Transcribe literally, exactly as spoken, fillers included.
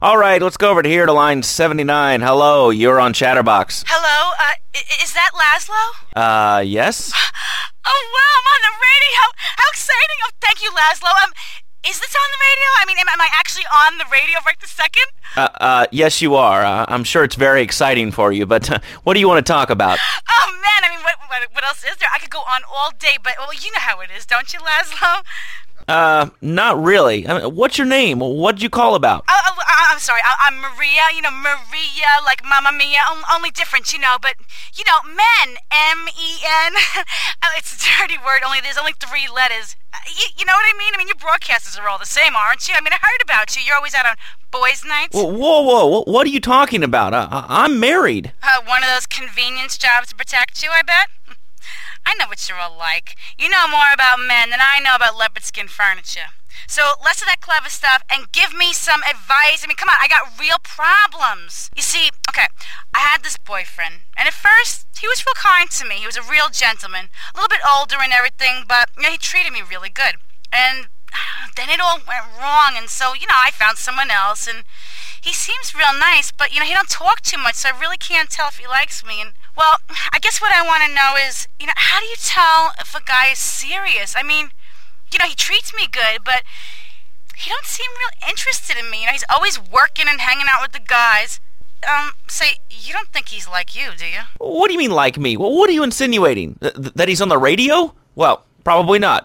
All right, let's go over to here to line seventy-nine. Hello, you're on Chatterbox. Hello, uh, i- is that Laszlo? Uh, yes? Oh, wow, I'm on the radio. How exciting. Oh, thank you, Laszlo. Um, is this on the radio? I mean, am, am I actually on the radio right this second? Uh, uh, yes, you are. Uh, I'm sure it's very exciting for you, but uh, what do you want to talk about? Oh, man, I mean, what, what, what else is there? I could go on all day, but, well, you know how it is, don't you, Laszlo? Uh, not really. I mean, what's your name? What'd you call about? Oh, oh, I'm sorry. I, I'm Maria. You know, Maria, like Mamma Mia. Only different, you know. But you know, men, M E N. It's a dirty word. Only there's only three letters. You, you know what I mean? I mean, your broadcasters are all the same, aren't you? I mean, I heard about you. You're always out on boys' nights. Whoa, whoa, whoa! What are you talking about? I, I, I'm married. Uh, one of those convenience jobs to protect you, I bet. I know what you're all like. You know more about men than I know about leopard skin furniture. So less of that clever stuff and give me some advice. I mean, come on, I got real problems. You see, okay, I had this boyfriend, and at first, he was real kind to me. He was a real gentleman, a little bit older and everything, but you know, he treated me really good. And then it all went wrong, and so, you know, I found someone else, and he seems real nice, but, you know, he don't talk too much, so I really can't tell if he likes me. And well, I guess what I want to know is, you know, how do you tell if a guy is serious? I mean, you know, he treats me good, but he don't seem real interested in me. You know, he's always working and hanging out with the guys. Um, say, you don't think he's like you, do you? What do you mean like me? Well, what are you insinuating? Th- that he's on the radio? Well, probably not.